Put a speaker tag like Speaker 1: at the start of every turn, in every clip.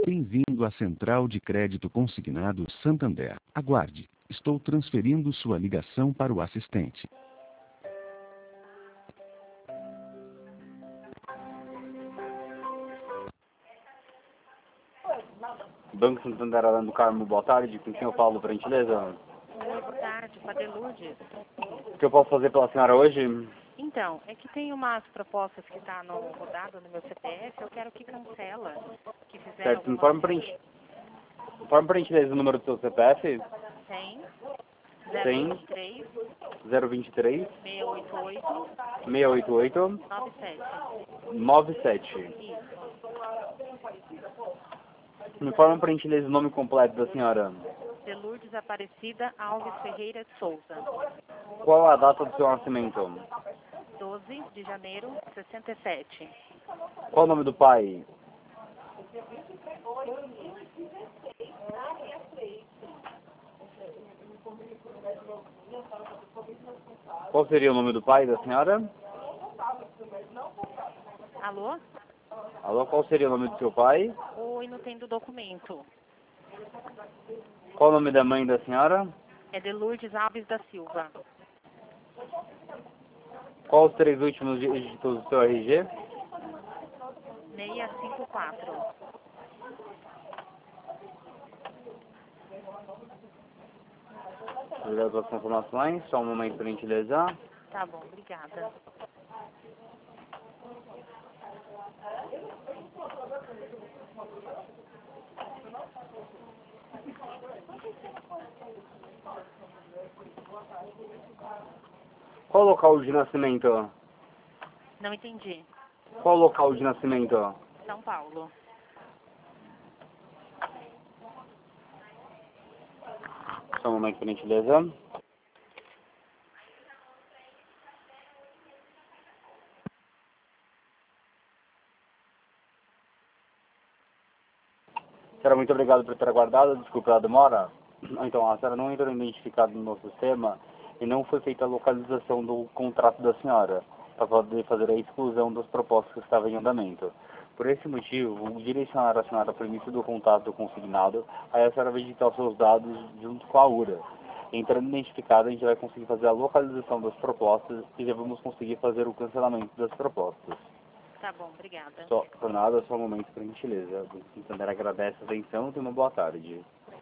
Speaker 1: Bem-vindo à Central de Crédito Consignado Santander. Aguarde. Estou transferindo sua ligação para o assistente.
Speaker 2: Banco Santander Além do Carmo, boa tarde. Com quem eu falo, por gentileza?
Speaker 3: Oi, boa tarde, com a Deludes.
Speaker 2: O que eu posso fazer pela senhora hoje?
Speaker 3: Então, é que tem umas propostas que tá no rodado no meu CPF, eu quero que cancela, que fizeram
Speaker 2: Certo, informe por gentileza o número do seu CPF.
Speaker 3: 100
Speaker 2: 100
Speaker 3: 023
Speaker 2: 023
Speaker 3: 688
Speaker 2: 688
Speaker 3: 97.
Speaker 2: 97.
Speaker 3: Isso.
Speaker 2: Me informe por gentileza o nome completo da senhora.
Speaker 3: Deludes Aparecida Alves Ferreira de Souza.
Speaker 2: Qual a data do seu nascimento?
Speaker 3: 12 de janeiro de 67.
Speaker 2: Qual o nome do pai? Qual seria o nome do pai da senhora?
Speaker 3: Alô?
Speaker 2: Alô, qual seria o nome do seu pai?
Speaker 3: Oi, não tem do documento.
Speaker 2: Qual o nome da mãe da senhora?
Speaker 3: É Deludes Alves da Silva.
Speaker 2: Qual os 3 últimos dígitos do seu RG?
Speaker 3: 654.
Speaker 2: Obrigado pelas informações. Só um momento para gentileza.
Speaker 3: Tá bom, obrigada.
Speaker 2: Qual o local de nascimento?
Speaker 3: Não entendi.
Speaker 2: Qual o local de nascimento?
Speaker 3: São Paulo.
Speaker 2: Só um momento para gentileza. Senhora, muito obrigado por ter aguardado. Desculpe a demora. Então, a senhora não entrou identificada no nosso sistema e não foi feita a localização do contrato da senhora para poder fazer a exclusão das propostas que estavam em andamento. Por esse motivo, vou direcionar a senhora para o início do contato consignado, aí a senhora vai digitar os seus dados junto com a URA. Entrando identificada, a gente vai conseguir fazer a localização das propostas e já vamos conseguir fazer o cancelamento das propostas.
Speaker 3: Tá bom, obrigada.
Speaker 2: Só, por nada, só um momento, por gentileza. O Santander agradece a atenção e tenha uma boa tarde.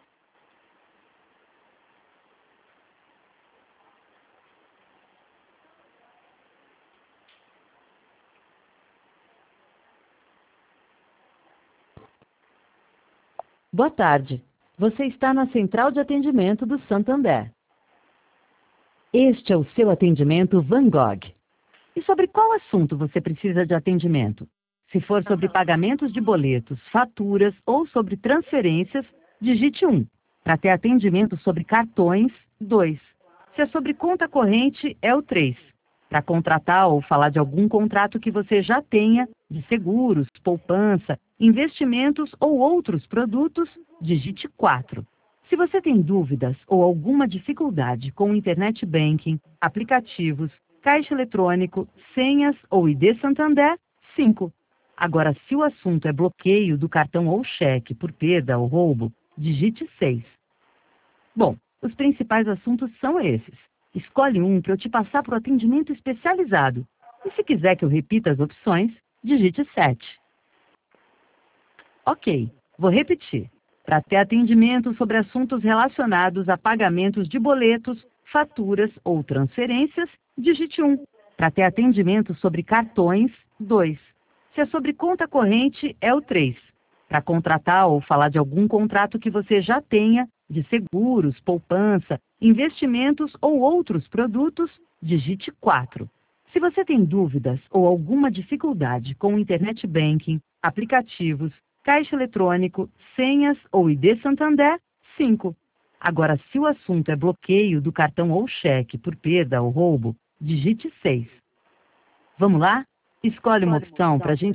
Speaker 4: Boa tarde. Você está na Central de Atendimento do Santander. Este é o seu atendimento Van Gogh. E sobre qual assunto você precisa de atendimento? Se for sobre pagamentos de boletos, faturas ou sobre transferências, digite 1. Para ter atendimento sobre cartões, 2. Se é sobre conta corrente, é o 3. Para contratar ou falar de algum contrato que você já tenha, de seguros, poupança, investimentos ou outros produtos, digite 4. Se você tem dúvidas ou alguma dificuldade com Internet Banking, aplicativos, caixa eletrônico, senhas ou ID Santander, 5. Agora, se o assunto é bloqueio do cartão ou cheque por perda ou roubo, digite 6. Bom, os principais assuntos são esses. Escolhe um para eu te passar para o atendimento especializado. E se quiser que eu repita as opções, digite 7. Ok, vou repetir. Para ter atendimento sobre assuntos relacionados a pagamentos de boletos, faturas ou transferências, digite 1. Para ter atendimento sobre cartões, 2. Se é sobre conta corrente, é o 3. Para contratar ou falar de algum contrato que você já tenha, de seguros, poupança, investimentos ou outros produtos, digite 4. Se você tem dúvidas ou alguma dificuldade com Internet Banking, aplicativos, caixa eletrônico, senhas ou ID Santander, 5. Agora, se o assunto é bloqueio do cartão ou cheque por perda ou roubo, digite 6. Vamos lá? Escolhe uma opção para a gente